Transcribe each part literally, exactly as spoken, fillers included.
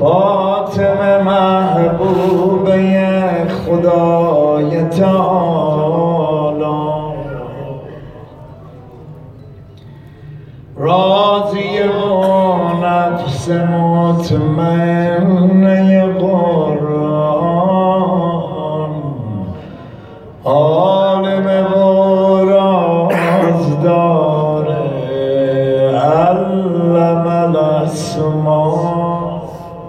فاطمه محبوبه خدای تعالی، راضیه و نفس مطمئنه قرآن، عالم و رازداره علم الاسما،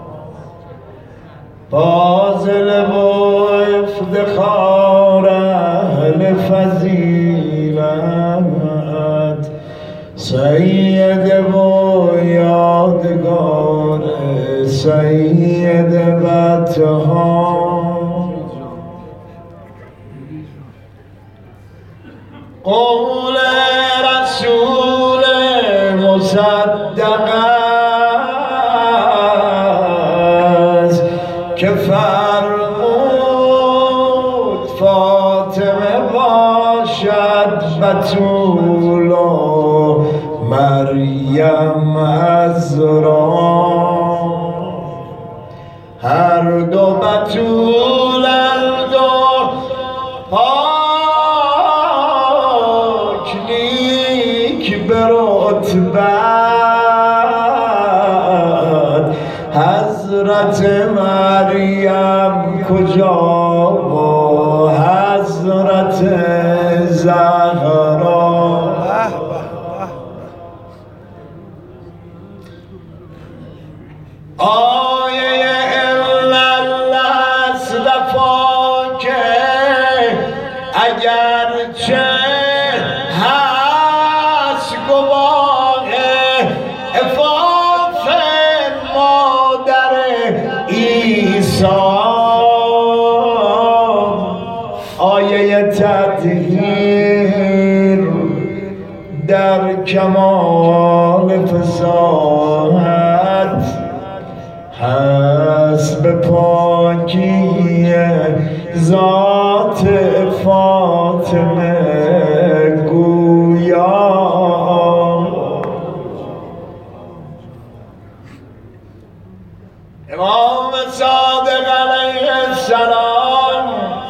فاضل و افتخار اهل فضیلت، سید و یادگار سید بطحا، قول رسول مصدق است که فرمود فاطمه باشد بتول و مریم عذرا، هر دو بتولند و پاک نیک به رتبت، حضرت مریم کجا و حضرت زهرا، آیه علت صدفا که اگرچه هست گواه عفاف مادر عیسی، آیه تطهیر در کمال فصاحت هست به پاکی ذات فاطمه گویا، امام صادق علیه السلام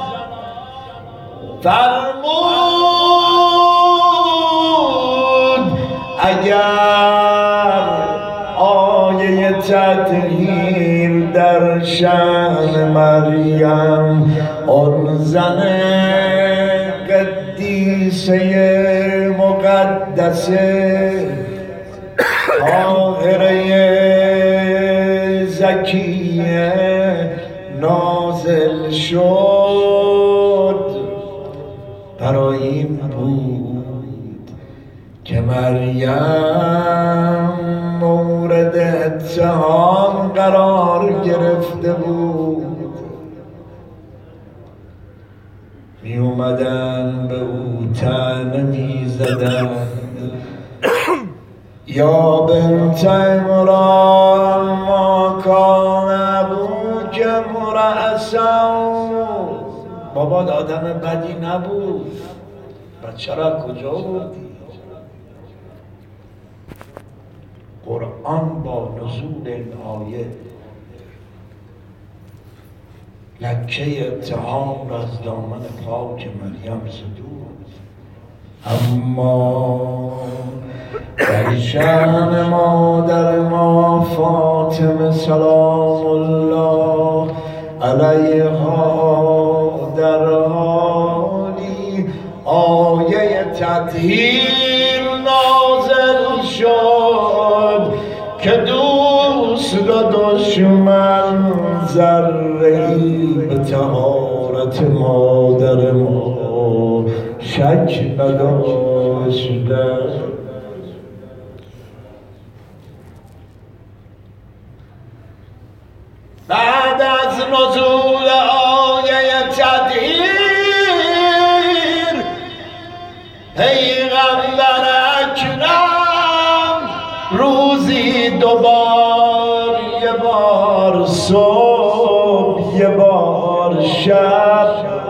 فرمود اگر آیه تطهیر در شأن مریم آن زن قدیسه مقدسه طاهره زکیه نازل شد، برای این بود که مریم مورد اتهام قرار گرفته بود، می اومدن به او طعنه می زدن یا بنت عمران ما کان ابوک مرأسا، بابا آدم بدی نبود، بچه را کجا بودی؟ قرآن با نزول این آیه لکه اتهام را از دامن پاک مریم زدود، اما در شأن مادر ما فاطمه سلام الله علیها در حالی آیه تطهیر نازل شد که دوست و دشمن ذره‌ای به طهارت مادر ما شک نداشتند. بعد از نزول آیه تطهیر پیغمبر اکرم روزی دوبار، یه بار صبح یه بار شب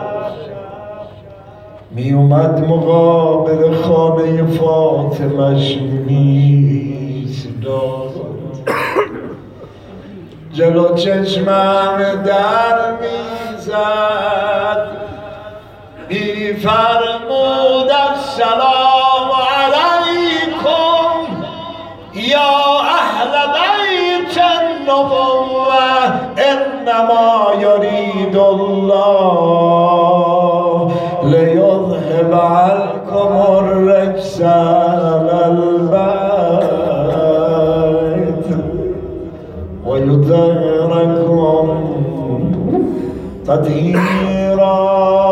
می اومد مقابل خانه فاطمه‌ش می‌ایستاد، جلو چشمم در میزد میفرمود السلام علیکم یا اهل بیت النبوة انما یرید الله لیذهب عنکم الرجس اهل البیت ویطهرکم تطهیرا.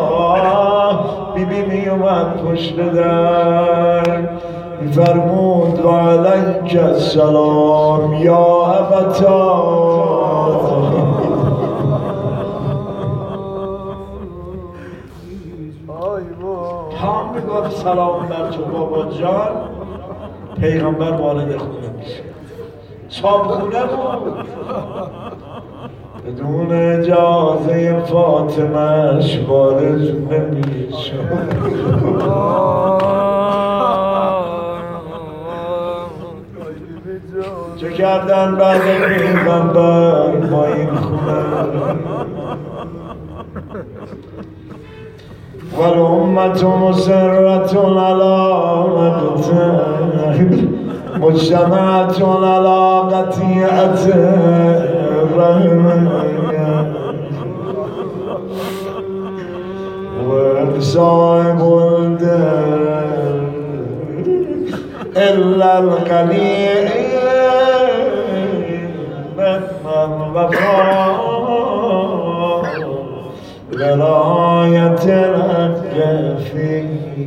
بیبی می اومد پشت در میفرمود و علیک السلام یا ابتا. تا میگفت سلام بر تو بابا جان پیغمبر وارد خونه میشه. صابخونه بود بدون اجازه فاطمهش وارد نمیشد. چه کردن بعد پیغمبر با این خونه؟ والامة مسرة على مقتل مجتمعة على قطيعة الرحم وصاحب الدار إلا القليل من وفاء لرایت الکفی.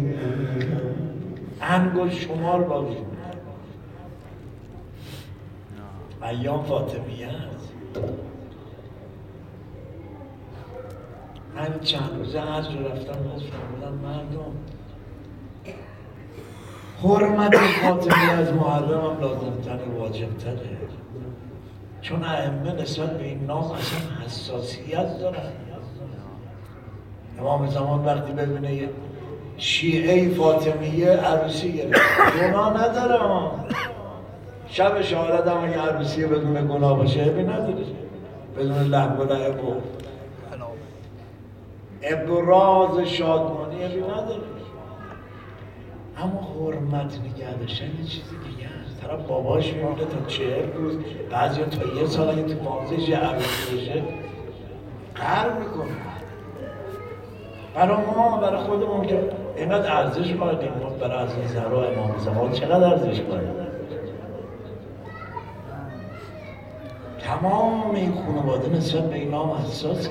انگشت شمار باقی ایام فاطمیه است. همین چند روزه از رو رفتم از فرمودم مردم حرمت فاطمیه از محرم هم لازم تره واجب تره، چون ائمه نسبت به این نام اصلا حساسیت دارن. امام زمان وقتی ببینه یه شیعه فاطمیه عروسی گرفت گناه نداره، شب شهادت هم اگه عروسی بدون گناه باشه عیبی نداره، بدون لهو و لعب و ابراز شادمانی عیبی نداره. اما حرمت نگه داشتن یه چیزی دیگه است. طرف باباش میمونه تا چهل روز، بعضیا تا یه سال اگه تو مغزش یه عروسی بشه قهر میکنه. برای ما برای خودمون که اینقدر ارزش قائلیم، برای از این زهرا امام زمان چقدر ارزش قائلیم. تمام این خانواده نسبت به این نام حساسه.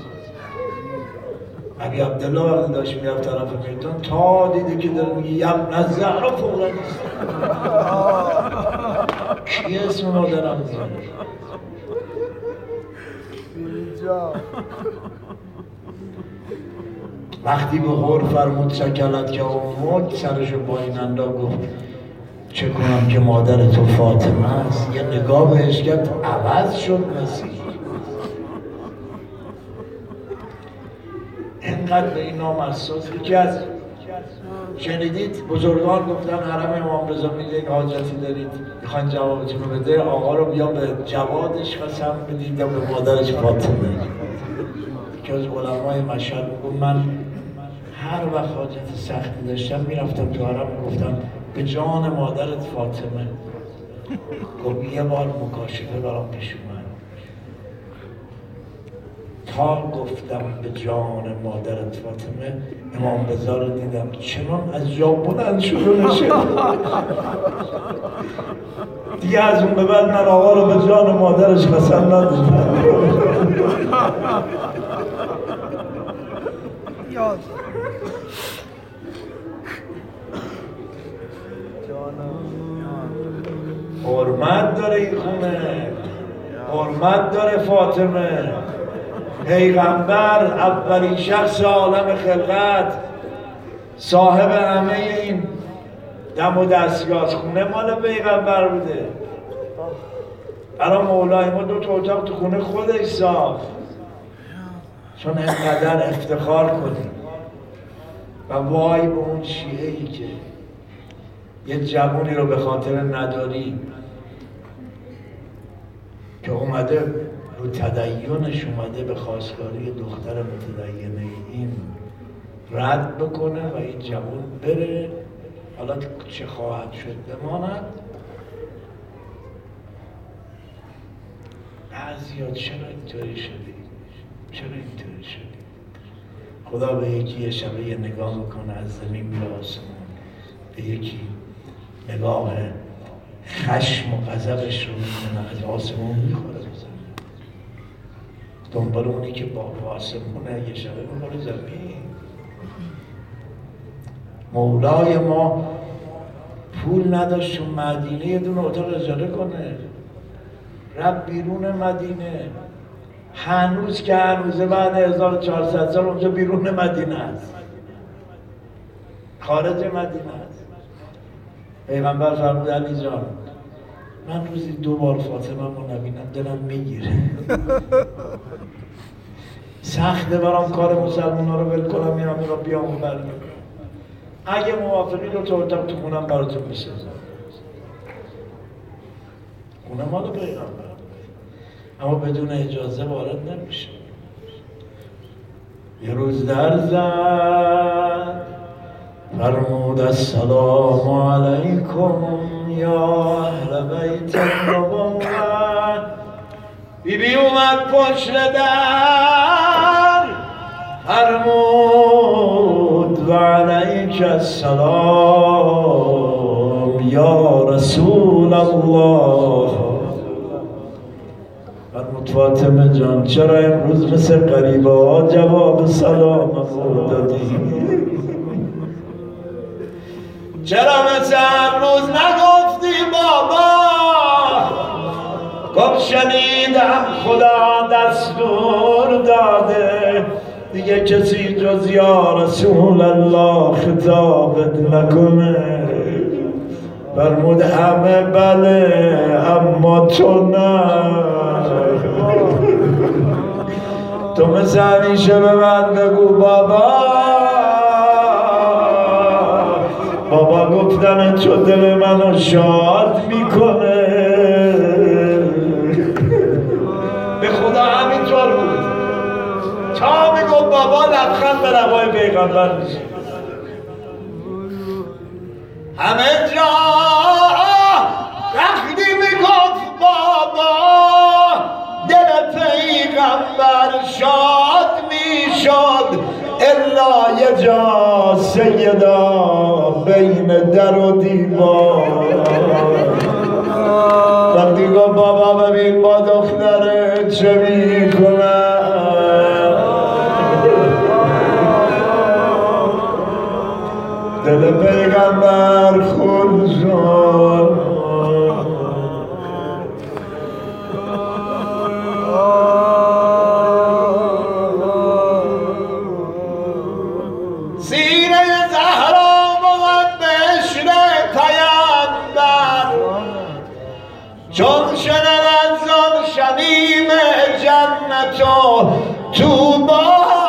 ابی عبدالله وقتی داشت میرفت طرف میدان تا دیده که داره میگه یبن زهرا فوقا نیست. کی اسم مادرم میزنه؟ وقتی به غور فرمود شکلت که امود سرشو با این انداز گفت چه کنم که مادر تو فاطمه است. یه نگاه بهش کرد عوض شد مسیح. اینقدر به این نام اساس. یکی از شنیدید بزرگان گفتن حرم امام رضا میگه یک حاجتی دارید میخواین جوابتون رو بده، آقا رو بیا به جوادش قسم بدید یا به مادرش فاطمه. که از علمای مشهد میگم من هر وقت حاجت سختی داشتم میرفتم تو حرم میگفتم به جان مادرت فاطمه. گفت یه بار مکاشفه برام پیش اومد تا گفتم به جان مادرت فاطمه امام رضا رو دیدم چنان از جا بلند شده نشه دیگه از اون به بعد من آقا رو به جان مادرش قسم نداشتم. حرمت داره این خونه، حرمت داره فاطمه. پیغمبر اولین شخص عالم خلقت، صاحب همه این دم و دستگاه، خونه مال پیغمبر بوده. برای مولای ما دو تا اتاق تو خونه خودش ساخت چون اینقدر افتخار کنیم. و وای به اون شیعه ای که یه جوونی رو به خاطر نداری که اومده رو تدینش اومده به خواستگاری دختر متدینه این رد بکنه و این جوان بره. حالا چه خواهد شد بماند. بعضیا چرا اینطوری شدی؟ چرا اینطوری شدی؟ خدا به یکی یه شبه یه نگاه میکنه از زمین میره آسمون، به یکی نگاه خشم و غضبش رو میکنه از آسمون میخوره به زمین، دنبال اونی که با آسمونه یه شبه میخوره زمین. مولای ما پول نداشت تو مدینه یه دونه اتاق اجاره کنه، رفت بیرون مدینه. هنوز که هنوزه بعد هزار و چهارصد سال اونجا بیرون مدینه است، خارج مدینه است. پیغمبر فرمود علی جان من روزی دو بار فاطمه رو نبینم دلم میگیره. سخته برام کار مسلمان ها رو ول کنم میرم رو بیام و برگردم. اگه موافقی رو تو اتاق تو خونم براتون میسازم. خونه مال پیغمبر اما بدون اجازه وارد نمیشه. یه روز در زد فرمود السلام علیکم یا اهل بیت النبوة. بی بی اومد پشت در فرمود و علیک السلام یا رسول الله. فرمود فاطمه جان چرا امروز مثل غریبه ها جواب سلام دادی؟ چرا مثل هر روز نگفتی بابا؟ گفت شنیدم خدا دستور داده دیگه کسی جز یا رسول الله خطابت نکنه. فرمود همه بله اما تو نه. تو مثل همیشه به من بگو بابا. بابا گفتن تو دل منو شاد میکنه. به خدا همینطور بود تا میگو بابا لبخند به لبای پیغمبر میشه. همه جا وقتی میگفت بابا دل پیغمبر شاد میشد الا یه جا سیدا بین در و دیوار. وقتی گفت بابا ببین با دختره چه میکنه. دل پیغمبر خون شد. سینه زهرا بود بشر پیامبر چون شنود زان شمیم جنت و توبا.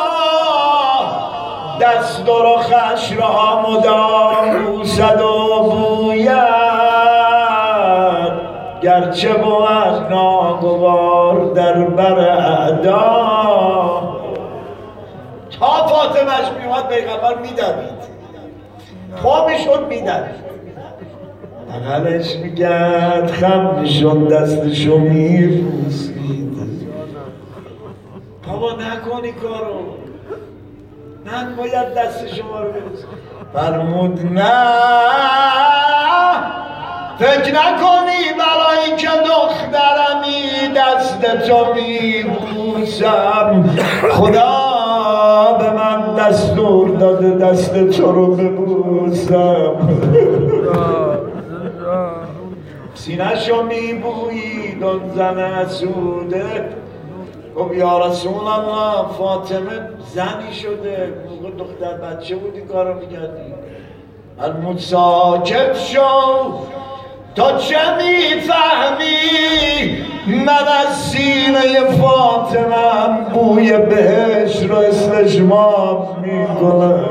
دست و رخش را مدام بوسد و بوید گرچه بود ناگوار در بر اعدا. تا فاطمه‌اش میومد پیغمبر میدوید، پا میشد میدوید، بغلش میگرد خم میشد دستشو میبوسید. بابا نکنی کارو، من باید دست شما رو ببوسم. فرمود نه فکر نکنی برای که دخترمی دست تو میبوسم خدا به من دستور داده دست تو رو ببوسم. سینه‌شو میبویید اون زن اسوده. گفت یا رسول الله فاطمه زنی شده، موقع دختر بچه بودی کارو میکردی. فرمود ساکت شو تا چه میفهمی من از سینه فاطمه بوی بهش رو استشمام میکنم.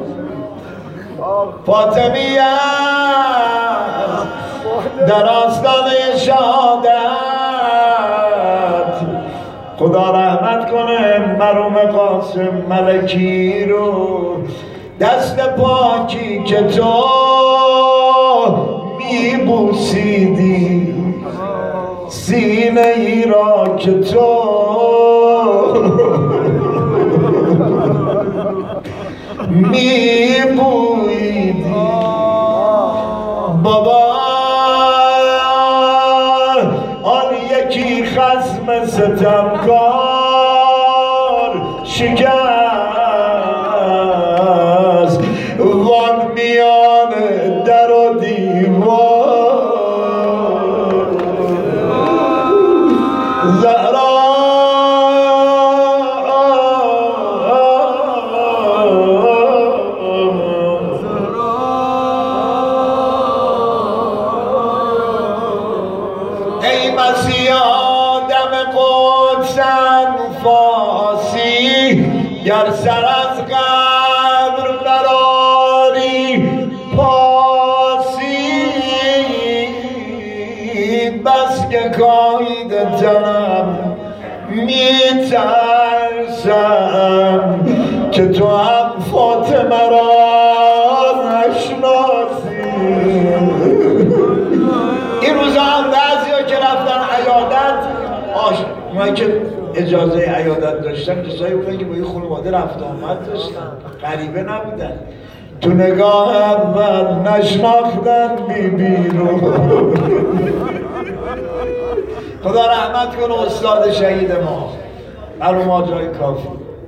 فاطمی در آستانه شهادت خدا رحمت کنه مرحوم قاسم ملکی رو، دست پاکی که تو میبوسیدی، سینه ای را که تو میبوییدی بابا، آن یکی خصم ستمکار شکست وان میان در و دیوار، زهرا ای مسیح آدم قدسن فاسی، گر سر از قبر براری پاسی، بس که کاید تنم میترسم که تو هم فاطمه را نشناسی. این روزا هم بعضیا که رفتن عیادت، آش اونایی که اجازه عیادت داشتن کسایی بودن که با این خانواده رفت آمد داشتن، غریبه نبودن، تو نگاه اول نشناختن بی بی رو. خدا رحمت کنه استاد شهید ما مرحوم آجای کافی،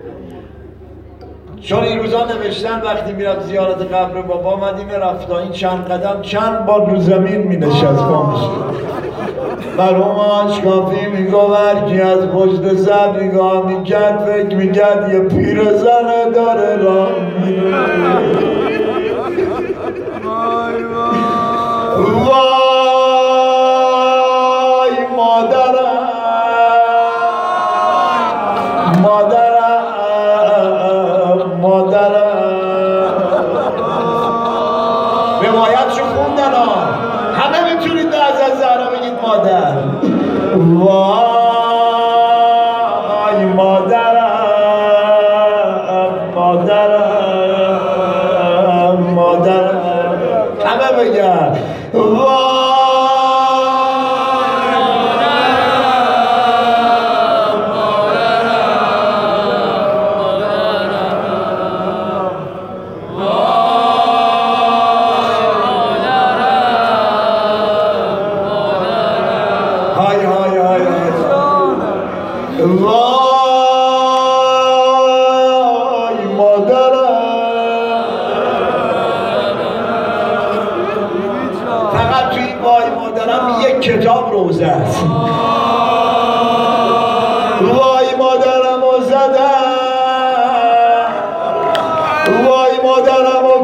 چون این روزا نوشتن وقتی میرفت زیارت قبر بابا مدینه رفتا این چند قدم چند بار رو زمین می نشست پامش. مرحوم آج کافی میگو هرکی از پشت سر نگاه میکرد فکر میکرد یه پیر زنه داره راه میره. وای مادرم مادرم مادرم، روایتشو خوندن ها، همه میتونید از از زهرا بگید مادر. وای مادرم مادرم مادرم، همه بگن وای وای مادرم. فقط توی وای مادرم یک کتاب روزه است. وای مادرم رو زدم، وای مادرم رو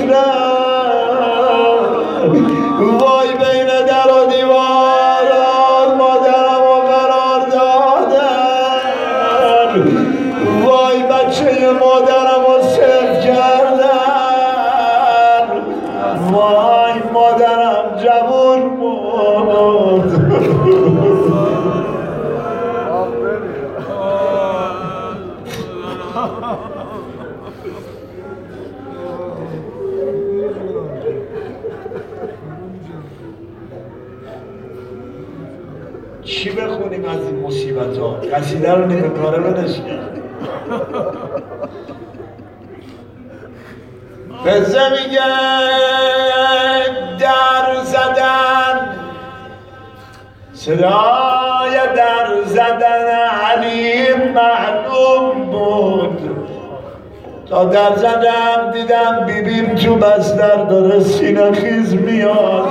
کشتم، وای بین در و دیوار مادرم رو قرار دادن، وای بچه مادرم رو سر کردن، وای مادرم جوون بود. چی بخونیم از این مصیبت ها؟ قصیده رو نیمه کاره بدش بزه میگه در زدن، صدای در زدن علی معلوم بود، تا در زدم دیدم بیبیم تو بستر داره سینه خیز میاد.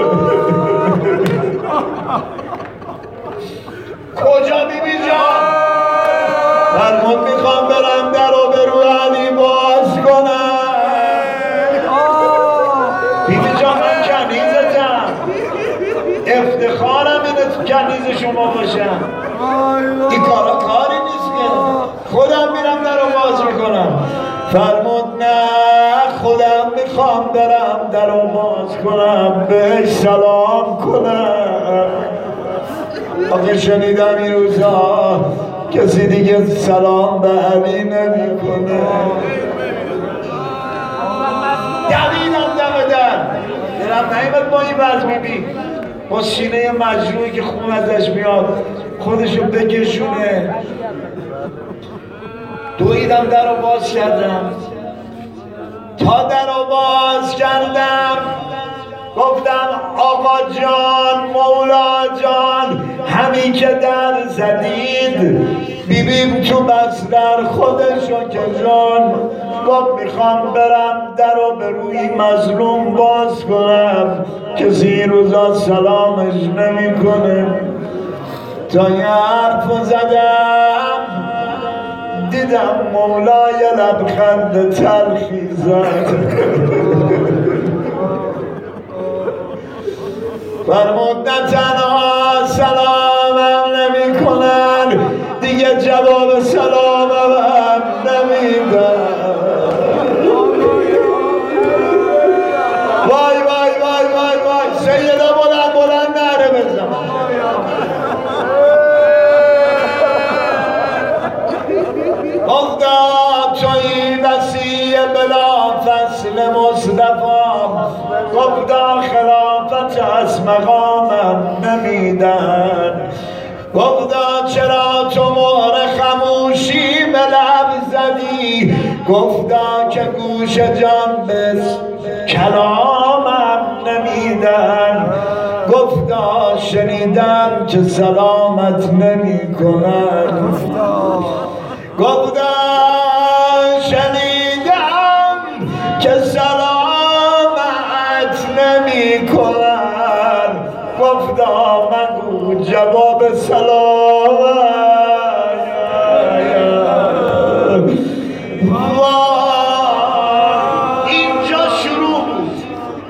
کجا بیبی جان؟ فرمود میخوام برم در و به رو علی باز کنم. بیبی جان من کنیزتم، افتخارم اینه تو کنیز شما باشم، این کارا کاری نیست که خودم میرم در رو باز میکنم. فرمود نه خودم میخوام برم در رو باز کنم بهش سلام کنم. آقا شنیدم این روزا کسی دیگه سلام به علی نمی کنه. دویدم دم در دلم نمیاد با این وضع بیبی با سینه مجروحی که خون ازش میاد خودشو بکشونه. دویدم در رو باز کردم. تا در رو باز کردم گفتم آقا جان مولا جان همی که در زدید بیبیم تو بستر خودشو کشون. گفت میخوام برم در رو به روی مظلوم باز کنم کسی این روزا سلامش نمی کنه. تا یه حرف زدم دیدم مولای لبخند تلخی زد. فرمود نه تنها سلامم نمی کنن دیگه جواب سلامم هم نمیدن. وای وای وای وای وای سیده بلند بلند نره بزن. گفتا توی وسیع بلا فصل مصطفی گفتا خلافت از مقامم نمیدن. گفتا چرا تو مهر خموشی به لب زدی گفتا که گوش جان به کلامم نمیدن. گفتا شنیدم که سلامت نمی کنن. گفتا شنیدم که سلامت نمی کنن. گفتا مگو جواب سلام. اینجا شروع بود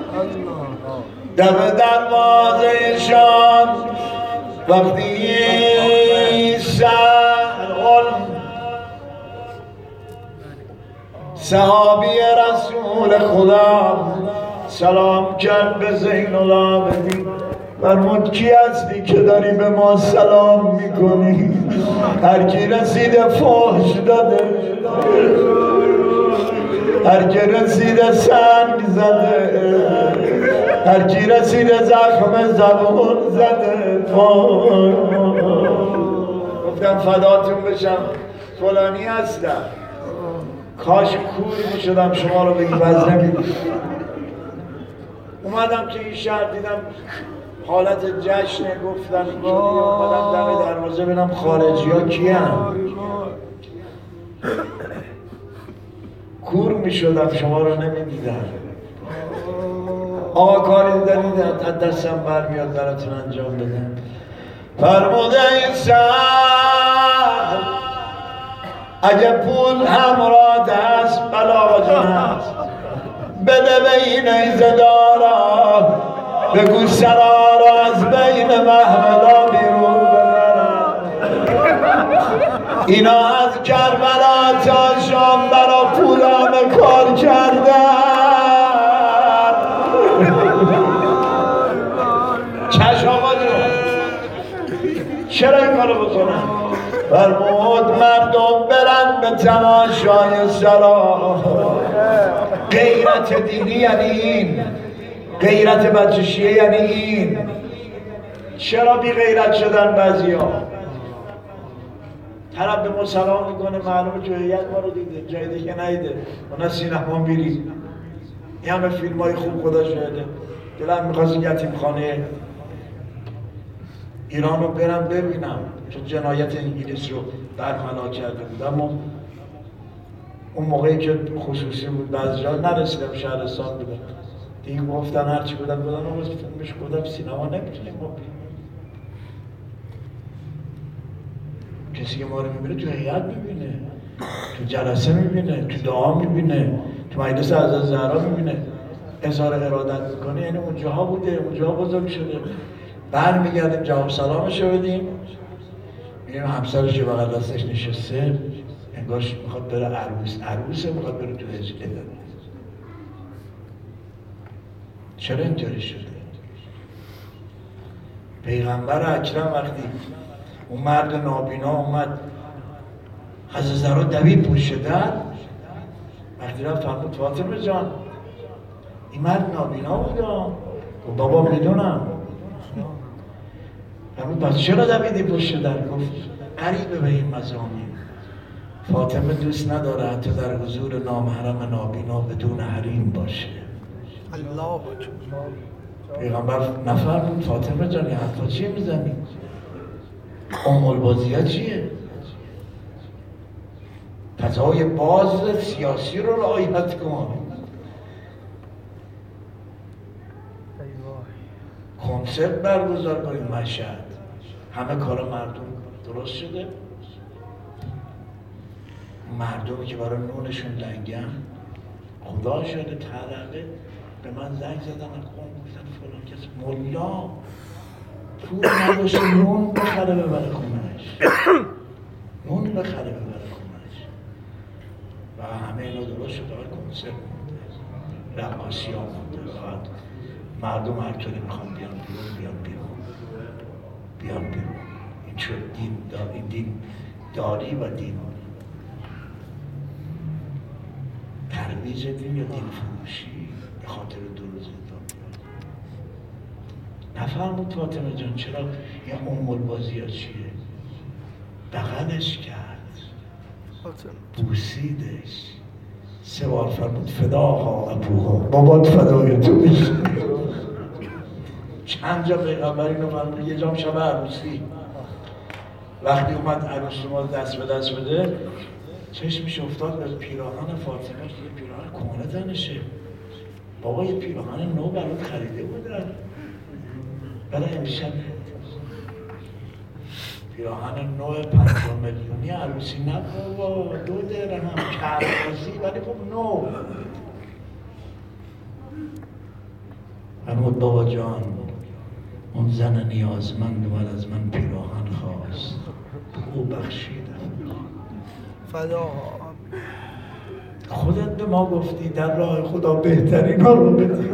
دم دروازه شام وقتی صحابی رسول خدا سلام کرد به زین العابدین. فرمود کی هستی که داری به ما سلام میکنی؟ هر کی رسیده فحش داده، هر کی رسیده سنگ زده، هر کی رسیده زخم زبون زده. گفتم فداتون بشم فلانی هستم. کاش کور می شدم شما رو بگی باز نمیدید. اومدم که این شهر دیدم حالت جشنه. گفتم اینجا اومدم دم دروازه ببینم خارجی ها کی هم. کور می شدم شما رو نمیدیدم. آقا کاری دارید از دستم برمیاد براتون انجام بدم. فرموده این سر اگه پول همراه دست بلا جان هست بده به این ایزدارا بگو سرارا از بین محملا بیرون ببرن. اینا از کربلا تا شام برا پولام کار کردن. چشم آقا جان چرا این کارو بکنن؟ فرمود مردم برن به تماشای سرا. غیرت دینی یعنی این، غیرت بچه شیعه یعنی این. چرا بی غیرت شدن بعضی ها؟ طرف به ما سلام میکنه معلومه جاییت ما رو دیده جای دیگه نیده. اونا سینما میریم این همه فیلم های خوب خدا شاهده. دلم میخواست یتیم خانه ایران رو برم ببینم چون جنایت انگلیس رو برملا کرده بود. اما اون موقعی که خصوصی بود بعضی جا نرسیدم شهرستان بودم دیگه گفتن هرچی بودم بودن اون فیلمش بودم سینما نمیتونیم ما بیم. کسی که ما رو میبینه تو هیئت میبینه، تو جلسه میبینه، تو دعا میبینه، تو مجلس حضرت زهرا میبینه. اظهار ارادت میکنه یعنی اونجاها بوده، اونجاها بزرگ شده. برمیگردیم جواب سلامش رو بدیم میریم همسرش یه بغل دستش نشسته انگارش میخواد بره عروس عروسه میخواد بره تو هجله داره. چرا اینطوری شده؟ پیغمبر اکرم وقتی اون مرد نابینا اومد حضرت زهرا دوید پشت در. وقتی رفت فرمود فاطمه جان این مرد نابینا بودا. گفت بابا میدونم. فرمود پس چرا دویدی پشت در؟ گفت قریبه به این مضامین. فاطمه دوست نداره حتی در حضور نامحرم نابینا بدون حریم باشه. الله اکبر. پیغمبر نفرمود فاطمه جان این حرفا چیه میزنی؟ ام البازیه چیه؟ فضای باز سیاسی رو رعایت کن. کنسرت برگزار کنیم مشهد. همه کار مردم درست شده. مردمی که برای نونشون لنگن خدا شده طلبه به من زنگ زدن قوم گفتن فلان کس ملا پول نداشته نون بخره ببره خونهش. نون بخره ببره خونهش. و همه اینا درست شده. کنسرت مونده، رقاصی ها مونده. مردم هر طوری میخوان بیان بیرون بیان بیرون بیان بیرون. این شد دین داری، دین داری و دین ترویج دین یا دین فروشی به خاطر دو روز دنیا. نفرمود فاطمه جان چرا این ام البازی ها چیه؟ بغلش کرد، بوسیدش، سه بار فرمود فداها ابوها، بابات فدای تو میشه. چند جا پیغمبر اینو فرمود. یه جام شب عروسی وقتی اومد عروسی ما دست به دست بده چشمش افتاد به پیراهن فاطمه. یه پیراهن کهنه تنشه. بابا یه پیراهن نو برات خریده بودن برای امشب. پیراهن نو پنجاه میلیونی عروسی نه بابا، دو درهم کربازی ولی خب نو. فرمود بابا جان اون زن نیازمند اومد از من پیراهن خواست، او بخشیدم. فداها. خودت به ما گفتی در راه خدا بهترین ها رو بدید.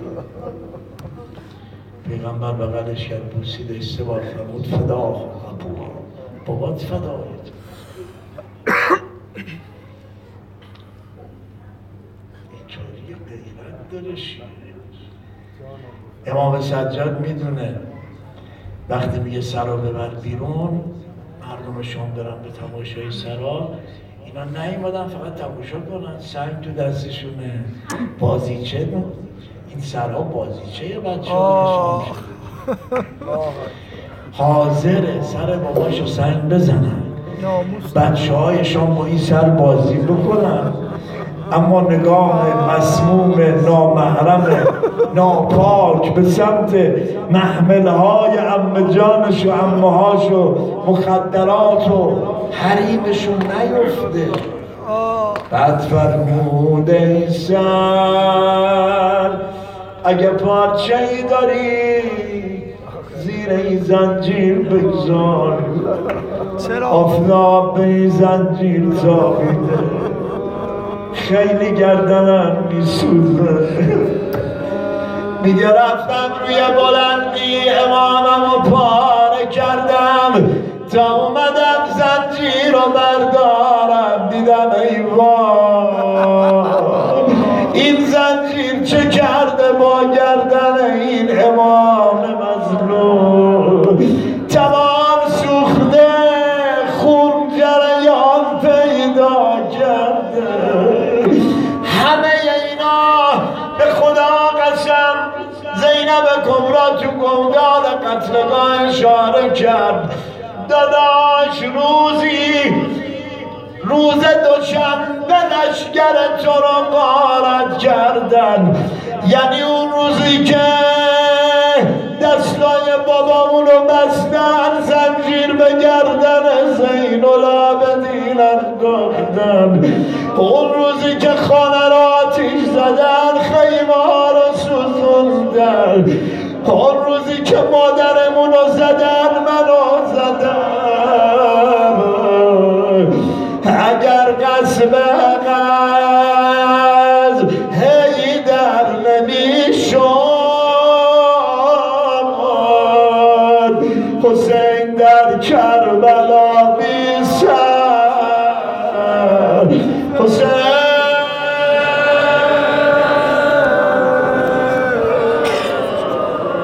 پیغمبر بغلش کرد، بوسیدش، سه بار فرمود فداها ابوها، بابات فدایت. اینطوری غیرت داره شیعه. امام سجاد میدونه وقتی میگه سرا ببر بیرون مردم شام برن به تماشای سرا، اینا نیومدن فقط تماشا کنن، سنگ تو دستشونه، بازیچه دن. این سرا بازیچه یه بچه ها حاضره سر باباشو سنگ بزنن، بچه های شام با این سر بازی بکنن، اما نگاه مسموم نامحرم ناپاک به سمت محمله های عمه جانش و عمه هاش و مخدرات و حریمشون نیفته. بعد فرمود ای سر اگه پارچه ای داری زیر این زنجیر بگذار، آفتاب به این زنجیر تابیده، خیلی گردنم میسوزه. میگه رفتم روی بلندی امامم رو پاره کردم تا اومدم زنجیر رو بردارم، دیدم ای وای این زنجیر چه کرده با گردن این امام مظلوم. تمام سوخته، خون جریان پیدا کرده. همه اینا به خدا قسم زینب کبرا تو گودال قتلگاه اشاره کرد. داداش روزی روز دوشنبه لشگر تو رو غارت کردن، یعنی اون روزی که دستای بابامونو بستن، زنجیر به گردن زین العابدین انداختن، اون روزی که خانه را آتیش زدن، خیمه ها رو سوزوندن، اون روزی که مادرمونو زدن، منو زدن. اگر قصب قصد حیدر نمیشد، حسین در کربلا می